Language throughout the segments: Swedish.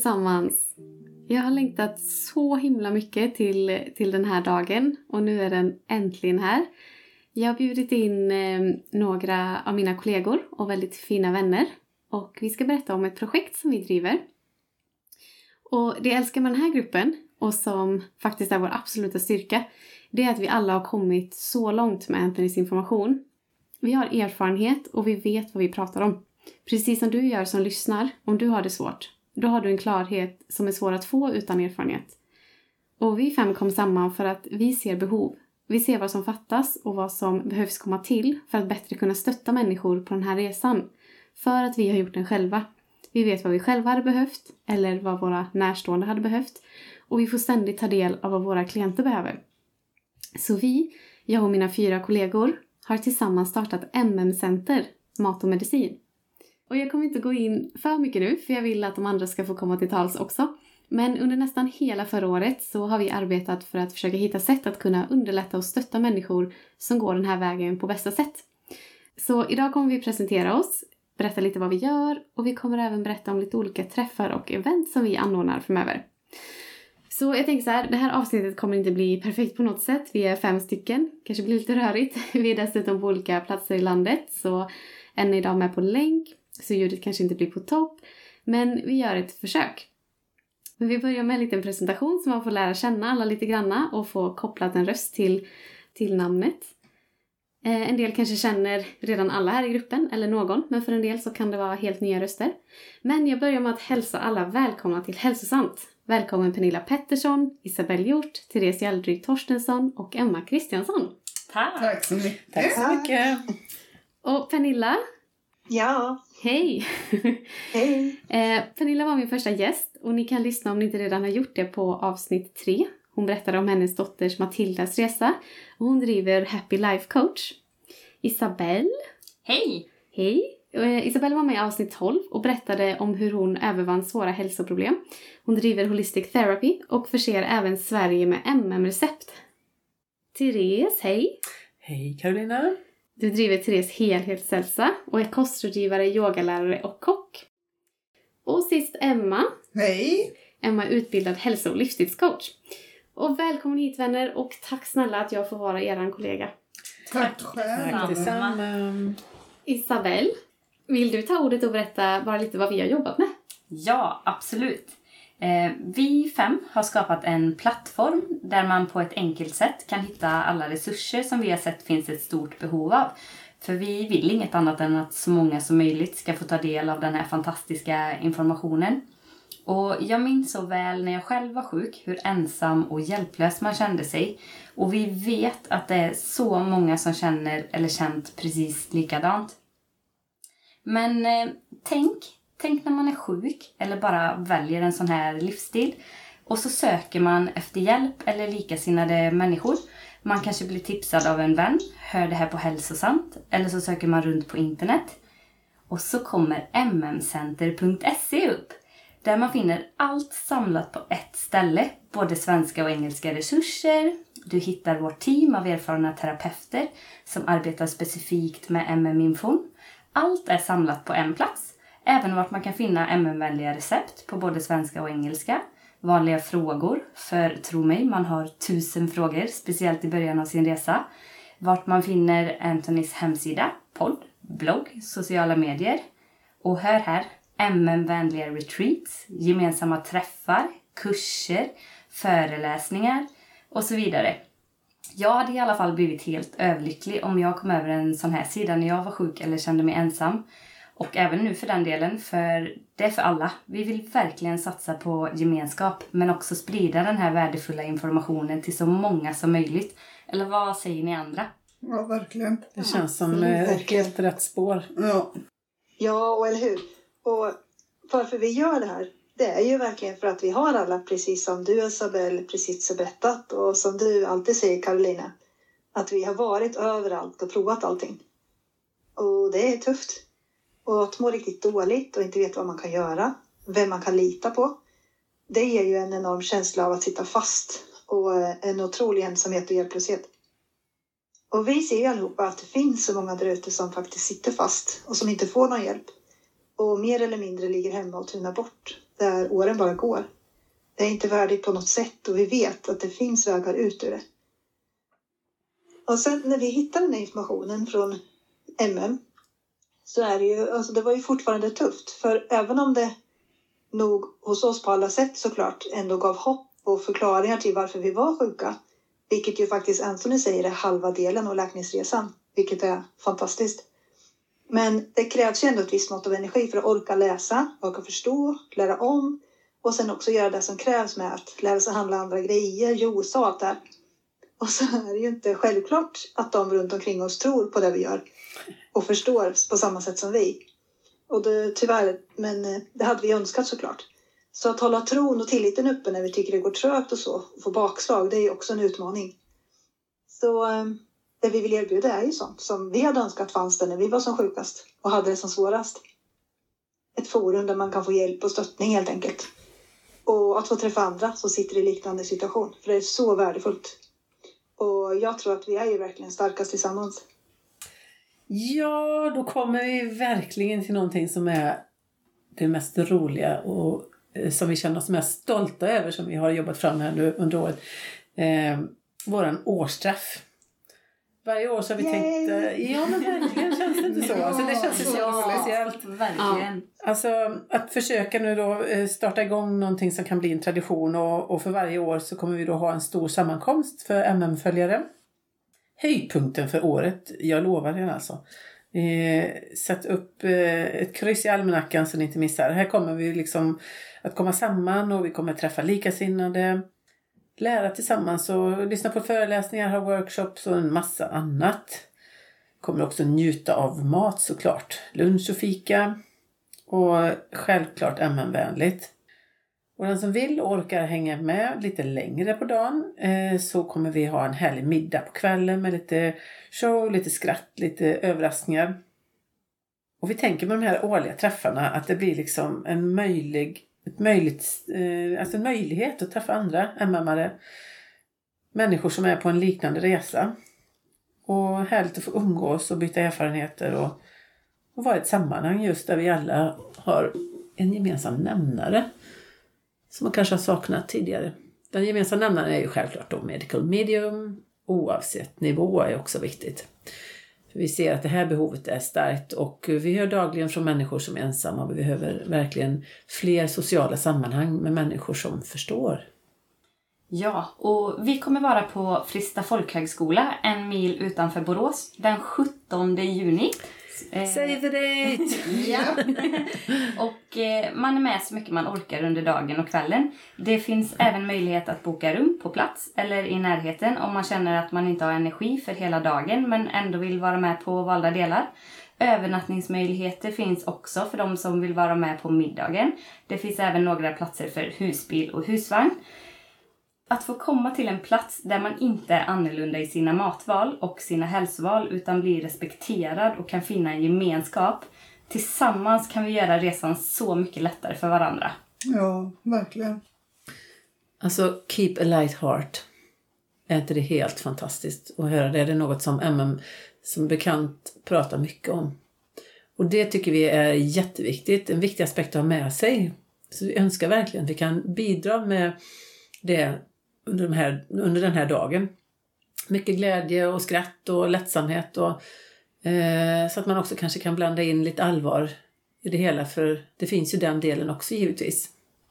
allesammans! Jag har längtat så himla mycket till den här dagen och nu är den äntligen här. Jag har bjudit in några av mina kollegor och väldigt fina vänner och vi ska berätta om ett projekt som vi driver. Och det jag älskar med den här gruppen och som faktiskt är vår absoluta styrka, det är att vi alla har kommit så långt med Anthonys information. Vi har erfarenhet och vi vet vad vi pratar om. Precis som du gör som lyssnar, om du har det svårt, då har du en klarhet som är svår att få utan erfarenhet. Och vi 5 kom samman för att vi ser behov. Vi ser vad som fattas och vad som behövs komma till för att bättre kunna stötta människor på den här resan. För att vi har gjort den själva. Vi vet vad vi själva hade behövt eller vad våra närstående hade behövt. Och vi får ständigt ta del av vad våra klienter behöver. Så jag och mina 4 kollegor, har tillsammans startat MM-center, mat och medicin. Och jag kommer inte gå in för mycket nu för jag vill att de andra ska få komma till tals också. Men under nästan hela förra året så har vi arbetat för att försöka hitta sätt att kunna underlätta och stötta människor som går den här vägen på bästa sätt. Så idag kommer vi presentera oss, berätta lite vad vi gör och vi kommer även berätta om lite olika träffar och event som vi anordnar framöver. Så jag tänker så här, det här avsnittet kommer inte bli perfekt på något sätt. Vi är 5 stycken, kanske blir lite rörigt. Vi är dessutom på olika platser i landet så en är idag med på länk. Så ljudet kanske inte blir på topp. Men vi gör ett försök. Men vi börjar med en liten presentation så man får lära känna alla lite granna och få kopplat en röst till namnet. En del kanske känner redan alla här i gruppen eller någon. Men för en del så kan det vara helt nya röster. Men jag börjar med att hälsa alla välkomna till Hälsosamt. Välkommen Pernilla Pettersson, Isabelle Hjort, Therese Gäldrygg Torstensson och Emma Kristiansson. Tack så mycket. Tack så mycket. Och Pernilla. Ja. Hej! Hej! Pernilla var min första gäst och ni kan lyssna om ni inte redan har gjort det på avsnitt 3. Hon berättade om hennes dotters Matildas resa och hon driver Happy Life Coach. Isabelle. Hej! Hej! Isabelle var med i avsnitt 12 och berättade om hur hon övervann svåra hälsoproblem. Hon driver Holistic Therapy och förser även Sverige med MM-recept. Therese, hej! Hej Carolina! Du driver Therese helhetshälsa och är kostrådgivare, yogalärare och kock. Och sist Emma. Hej! Emma är utbildad hälso- och livsstilscoach. Och välkommen hit vänner och tack snälla att jag får vara er kollega. Tack själv! Tack detsamma! Isabelle, vill du ta ordet och berätta bara lite vad vi har jobbat med? Ja, absolut. Vi 5 har skapat en plattform där man på ett enkelt sätt kan hitta alla resurser som vi har sett finns ett stort behov av. För vi vill inget annat än att så många som möjligt ska få ta del av den här fantastiska informationen. Och jag minns så väl när jag själv var sjuk hur ensam och hjälplös man kände sig. Och vi vet att det är så många som känner eller känt precis likadant. Men tänk när man är sjuk eller bara väljer en sån här livsstil. Och så söker man efter hjälp eller likasinnade människor. Man kanske blir tipsad av en vän, hör det här på Hälsosamt. Eller så söker man runt på internet. Och så kommer mmcenter.se upp. Där man finner allt samlat på ett ställe. Både svenska och engelska resurser. Du hittar vårt team av erfarna terapeuter som arbetar specifikt med MM-infon. Allt är samlat på en plats. Även vart man kan finna MM-vänliga recept på både svenska och engelska. Vanliga frågor, för tro mig, man har 1000 frågor, speciellt i början av sin resa. Vart man finner Anthonys hemsida, podd, blogg, sociala medier. Och hör här, MM-vänliga retreats, gemensamma träffar, kurser, föreläsningar och så vidare. Jag hade i alla fall blivit helt överlycklig om jag kom över en sån här sida när jag var sjuk eller kände mig ensam. Och även nu för den delen, för det är för alla. Vi vill verkligen satsa på gemenskap men också sprida den här värdefulla informationen till så många som möjligt. Eller vad säger ni andra? Ja, verkligen. Det känns som helt rätt spår. Ja, och eller hur? Och varför vi gör det här, det är ju verkligen för att vi har alla, precis som du Isabelle precis har berättat och som du alltid säger Carolina, att vi har varit överallt och provat allting. Och det är tufft. Och att må riktigt dåligt och inte veta vad man kan göra, vem man kan lita på. Det ger ju en enorm känsla av att sitta fast och en otrolig ensamhet och hjälplöshet. Och vi ser ju allihopa att det finns så många där ute som faktiskt sitter fast och som inte får någon hjälp. Och mer eller mindre ligger hemma och tunar bort. där åren bara går. Det är inte värdigt på något sätt och vi vet att det finns vägar ut ur det. Och sen när vi hittade den här informationen från MM så är det ju, alltså det var ju fortfarande tufft. För även om det nog hos oss på alla sätt såklart ändå gav hopp och förklaringar till varför vi var sjuka. Vilket ju faktiskt Anthony säger är halva delen av läkningsresan. Vilket är fantastiskt. Men det krävs ju ändå ett visst mått av energi för att orka läsa, orka förstå, lära om. Och sen också göra det som krävs med att lära sig handla andra grejer, josa och allt det här. Och så är det ju inte självklart att de runt omkring oss tror på det vi gör. Och förstår på samma sätt som vi. Och det, tyvärr, men det hade vi önskat såklart. Så att hålla tron och tilliten uppe när vi tycker det går trögt och så. Och få bakslag, det är ju också en utmaning. Så det vi vill erbjuda är ju sånt som vi hade önskat fanns där när vi var som sjukast. Och hade det som svårast. Ett forum där man kan få hjälp och stöttning helt enkelt. Och att få träffa andra som sitter i liknande situation. För det är så värdefullt. Och jag tror att vi är ju verkligen starkast tillsammans. Ja, då kommer vi verkligen till någonting som är det mest roliga och som vi känner oss mest stolta över, som vi har jobbat fram här nu under året. Våran årsträff. Varje år så har vi tänkt, ja men verkligen känns det inte så. Alltså det känns så speciellt. Verkligen. Alltså att försöka nu då starta igång någonting som kan bli en tradition och för varje år så kommer vi då ha en stor sammankomst för MM-följare. Höjdpunkten för året, jag lovar det alltså. Sätt upp ett kryss i almanackan så ni inte missar. Här kommer vi liksom att komma samman och vi kommer träffa likasinnade, lära tillsammans och lyssna på föreläsningar, ha workshops och en massa annat. Kommer också njuta av mat såklart. Lunch och fika och självklart MM-vänligt. Och den som vill och orkar hänga med lite längre på dagen så kommer vi ha en härlig middag på kvällen med lite show, lite skratt, lite överraskningar. Och vi tänker med de här årliga träffarna att det blir liksom en möjlighet att träffa andra MM-are. Människor som är på en liknande resa. Och härligt att få umgås och byta erfarenheter och vara i ett sammanhang just där vi alla har en gemensam nämnare. Som man kanske har saknat tidigare. Den gemensamma nämnaren är ju självklart då medical medium. Oavsett nivå är också viktigt. För vi ser att det här behovet är starkt. Och vi hör dagligen från människor som är ensamma. Och vi behöver verkligen fler sociala sammanhang med människor som förstår. Ja, och vi kommer vara på Frista folkhögskola 1 mil utanför Borås den 17 juni. Save the date! Ja. Och man är med så mycket man orkar under dagen och kvällen. Det finns även möjlighet att boka rum på plats eller i närheten om man känner att man inte har energi för hela dagen men ändå vill vara med på valda delar. Övernattningsmöjligheter finns också för de som vill vara med på middagen. Det finns även några platser för husbil och husvagn. Att få komma till en plats där man inte är annorlunda i sina matval och sina hälsoval utan blir respekterad och kan finna en gemenskap. Tillsammans kan vi göra resan så mycket lättare för varandra. Ja, verkligen. Alltså, keep a light heart. Är inte det helt fantastiskt att höra det? Det är något som MM som bekant pratar mycket om. Och det tycker vi är jätteviktigt. En viktig aspekt att ha med sig. Så vi önskar verkligen att vi kan bidra med det under den här dagen. Mycket glädje och skratt och lättsamhet. Och, så att man också kanske kan blanda in lite allvar i det hela. För det finns ju den delen också givetvis.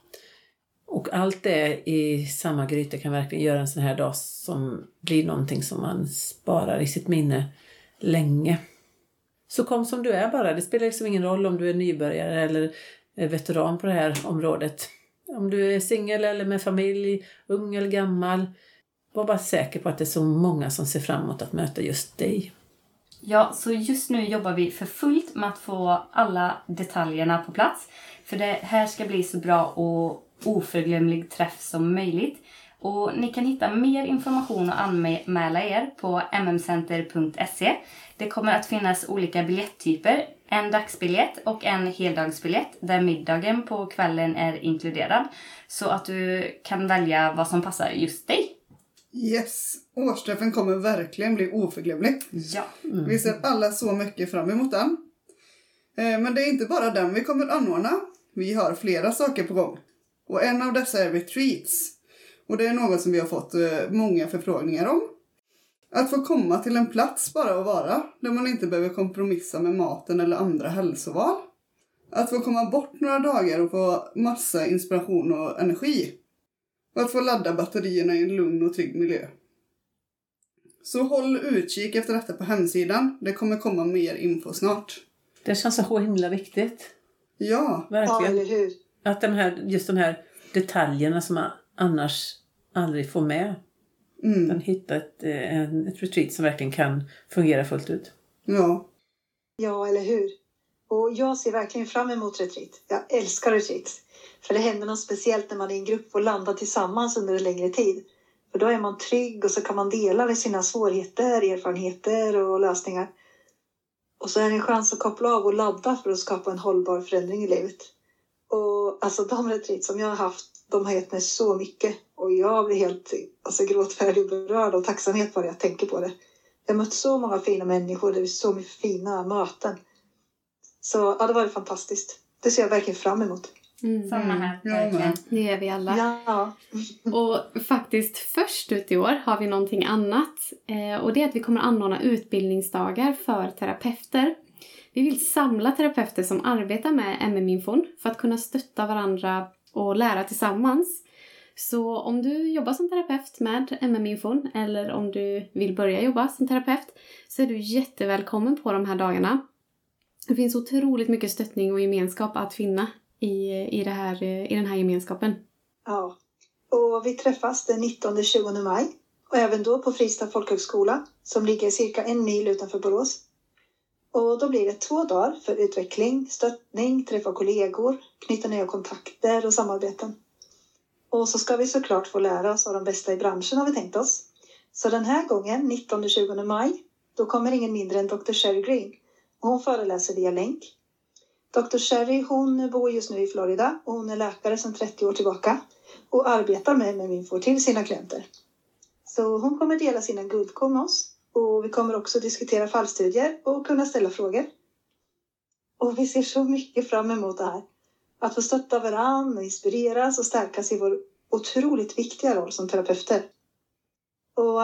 Och allt det i samma gryta kan verkligen göra en sån här dag som blir någonting som man sparar i sitt minne länge. Så kom som du är bara. Det spelar liksom ingen roll om du är nybörjare eller veteran på det här området. Om du är singel eller med familj, ung eller gammal. Var bara säker på att det är så många som ser fram emot att möta just dig. Ja, så just nu jobbar vi för fullt med att få alla detaljerna på plats. För det här ska bli så bra och oförglömlig träff som möjligt. Och ni kan hitta mer information och anmäla er på mmcenter.se. Det kommer att finnas olika biljetttyper. En dagsbiljett och en heldagsbiljett där middagen på kvällen är inkluderad. Så att du kan välja vad som passar just dig. Yes, årsträffen kommer verkligen bli oförglömlig. Ja. Vi ser alla så mycket fram emot den. Men det är inte bara den vi kommer att anordna. Vi har flera saker på gång. Och en av dessa är retreats. Och det är något som vi har fått många förfrågningar om. Att få komma till en plats bara att vara, där man inte behöver kompromissa med maten eller andra hälsoval. Att få komma bort några dagar och få massa inspiration och energi. Och att få ladda batterierna i en lugn och trygg miljö. Så håll utkik efter detta på hemsidan. Det kommer komma mer info snart. Det känns så himla viktigt. Ja. Verkligen. Ja, eller hur? Att just de här detaljerna som man annars aldrig får med. Den hitta ett retreat som verkligen kan fungera fullt ut. Ja. Ja, eller hur? Och jag ser verkligen fram emot retreat. Jag älskar retreat. För det händer något speciellt när man är i en grupp och landar tillsammans under en längre tid. För då är man trygg och så kan man dela sina svårigheter, erfarenheter och lösningar. Och så är det en chans att koppla av och ladda för att skapa en hållbar förändring i livet. Och alltså de retreat som jag har haft, de har gett mig så mycket. Och jag blir helt gråtfärdig och berörd av tacksamhet bara jag tänker på det. Jag har mött så många fina människor, det är så mycket fina möten. Så ja, det var fantastiskt. Det ser jag verkligen fram emot. Samma här, verkligen. Det är vi alla. Ja. Och faktiskt först ut i år har vi någonting annat. Och det är att vi kommer anordna utbildningsdagar för terapeuter. Vi vill samla terapeuter som arbetar med MM-infon för att kunna stötta varandra och lära tillsammans. Så om du jobbar som terapeut med MM-infon eller om du vill börja jobba som terapeut så är du jättevälkommen på de här dagarna. Det finns otroligt mycket stöttning och gemenskap att finna i den här gemenskapen. Ja, och vi träffas den 19-20 maj och även då på Fristad folkhögskola som ligger cirka 1 mil utanför Borås. Och då blir det 2 dagar för utveckling, stöttning, träffa kollegor, knyta nya kontakter och samarbeten. Och så ska vi såklart få lära oss av de bästa i branschen har vi tänkt oss. Så den här gången, 19-20 maj, då kommer ingen mindre än Dr. Sherry Green. Och hon föreläser via länk. Dr. Sherry, hon bor just nu i Florida och hon är läkare sedan 30 år tillbaka. Och arbetar med MM-info till sina klienter. Så hon kommer dela sina guldkorn med oss. Och vi kommer också diskutera fallstudier och kunna ställa frågor. Och vi ser så mycket fram emot det här. Att få stötta varandra, inspireras och stärkas i vår otroligt viktiga roll som terapeuter. Och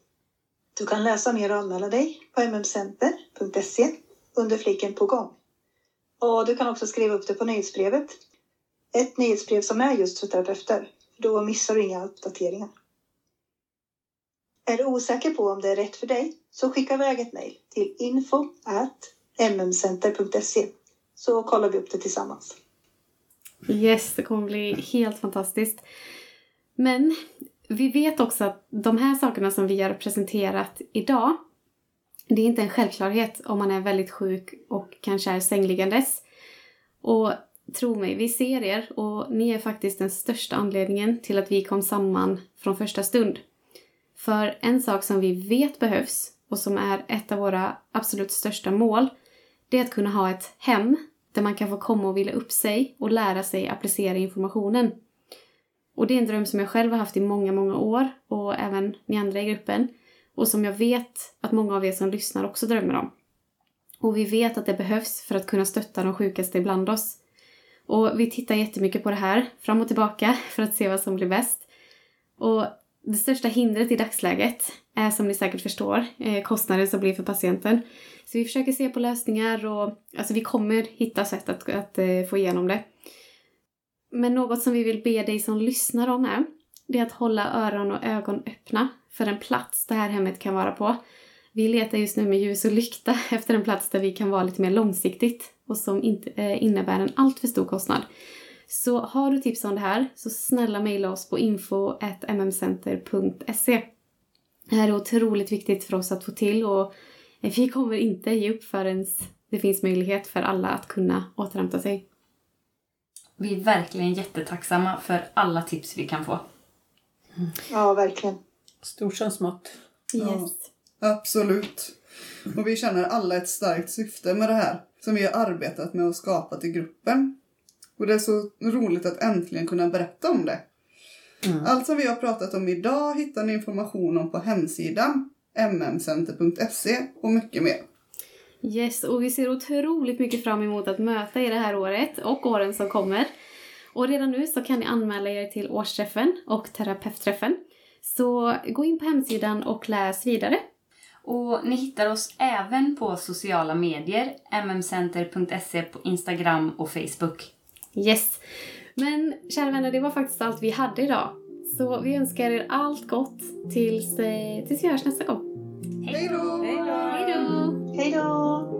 du kan läsa mer och anmäla dig på mmcenter.se under fliken på gång. Och du kan också skriva upp det på nyhetsbrevet. Ett nyhetsbrev som är just för terapeuter. Då missar du inga uppdateringar. Är du osäker på om det är rätt för dig så skicka iväg ett mejl till info@mmcenter.se så kollar vi upp det tillsammans. Yes, det kommer bli helt fantastiskt. Men vi vet också att de här sakerna som vi har presenterat idag, det är inte en självklarhet om man är väldigt sjuk och kanske är sängliggandes. Och tro mig, vi ser er och ni är faktiskt den största anledningen till att vi kom samman från första stund. För en sak som vi vet behövs och som är ett av våra absolut största mål, det är att kunna ha ett hem där man kan få komma och vila upp sig och lära sig applicera informationen. Och det är en dröm som jag själv har haft i många, många år och även ni andra i gruppen. Och som jag vet att många av er som lyssnar också drömmer om. Och vi vet att det behövs för att kunna stötta de sjukaste ibland oss. Och vi tittar jättemycket på det här fram och tillbaka för att se vad som blir bäst. Och det största hindret i dagsläget är, som ni säkert förstår, kostnader som blir för patienten. Så vi försöker se på lösningar och alltså vi kommer hitta sätt att få igenom det. Men något som vi vill be dig som lyssnar om det är att hålla öron och ögon öppna för en plats det här hemmet kan vara på. Vi letar just nu med ljus och lykta efter en plats där vi kan vara lite mer långsiktigt och som inte innebär en allt för stor kostnad. Så har du tips om det här så snälla mejla oss på info@mmcenter.se. Det här är otroligt viktigt för oss att få till och vi kommer inte ge upp förrän det finns möjlighet för alla att kunna återhämta sig. Vi är verkligen jättetacksamma för alla tips vi kan få. Ja, verkligen. Stort som smått. Yes. Ja, absolut. Och vi känner alla ett starkt syfte med det här som vi har arbetat med och skapat i gruppen. Och det är så roligt att äntligen kunna berätta om det. Allt som vi har pratat om idag hittar ni information om på hemsidan mmcenter.se och mycket mer. Yes, och vi ser otroligt mycket fram emot att möta er det här året och åren som kommer. Och redan nu så kan ni anmäla er till årsträffen och terapeutträffen. Så gå in på hemsidan och läs vidare. Och ni hittar oss även på sociala medier, mmcenter.se på Instagram och Facebook. Yes, men kära vänner, det var faktiskt allt vi hade idag. Så vi önskar er allt gott tills vi hörs nästa gång. Hej då! Hej då! Hej då!